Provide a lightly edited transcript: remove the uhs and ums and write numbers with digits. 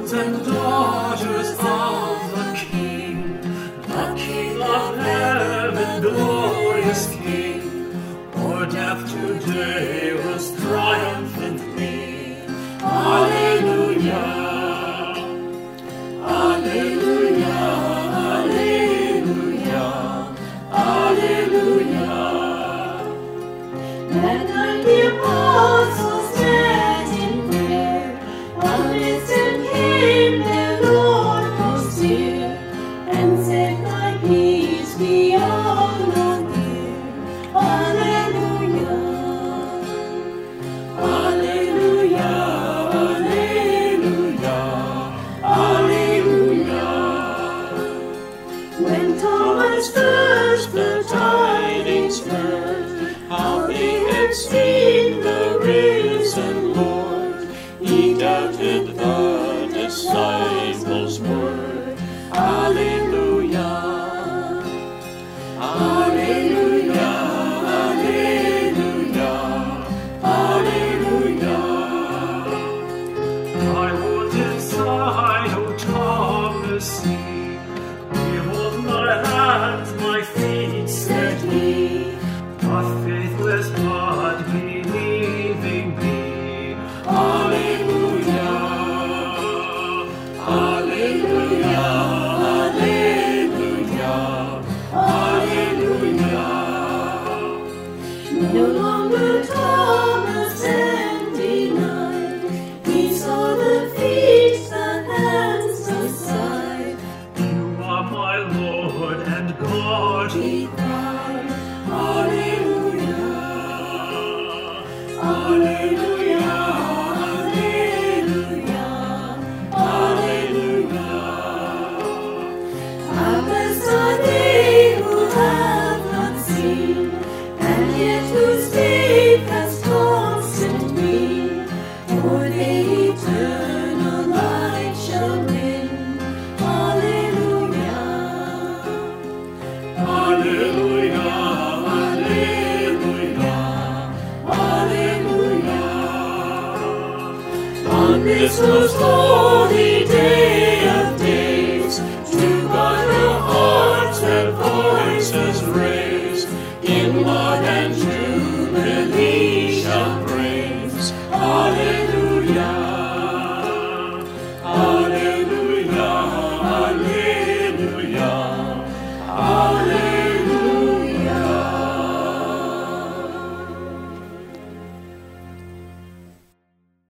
sons and daughters of the King of heaven, glorious King. O'er death today was triumphantly. Alleluia, Alleluia, Alleluia, Alleluia. Then the apostles met in prayer, amidst came their Lord most dear, and said, "Thy peace be all on thee." Alleluia, Alleluia, Alleluia, Alleluia. When Thomas first the tidings heard, How they had seen the risen Lord, he doubted the disciples' word. Alleluia, Alleluia, Alleluia, Alleluia. I was inside, O Thomas, see, behold my hands, my feet, said he. A faithless but believing me. Alleluia, Alleluia, Alleluia, Alleluia. no longer Thomas and denied, he saw the feet, the hands, the side. You are my Lord and God, He cried, Alleluia, Alleluia, Alleluia, Alleluia. "How blessed are they who have not seen, and yet whose faith has constant been, for they eternal life shall win." Alleluia, Alleluia, Alleluia, Alleluia. On this most holy day of days, to God our hearts and voices raise, in love and joy.